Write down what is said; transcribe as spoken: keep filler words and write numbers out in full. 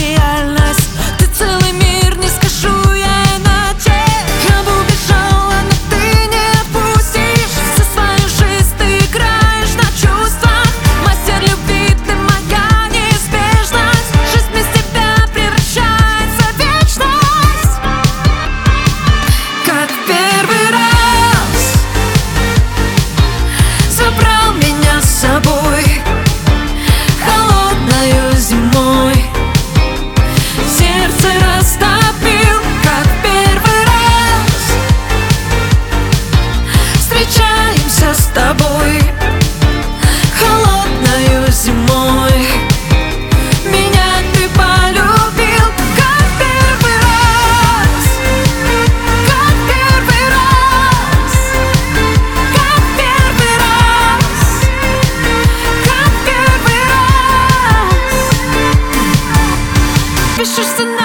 реальность. Ты целый мир, не скажу я иначе. Я бы убежала, но ты не отпустишь. За свою жизнь ты играешь на чувствах. Мастер любви, ты моя неизбежность. Жизнь без тебя превращается в вечность. Как в первый раз забрал меня с собой холодною зимой. Сердце растопил, как в первый раз. Встречаемся с тобой холодною зимой. Меня ты полюбил, как в первый раз. Как в первый раз. Как в первый раз. Как в первый раз. Пишешь сценарий.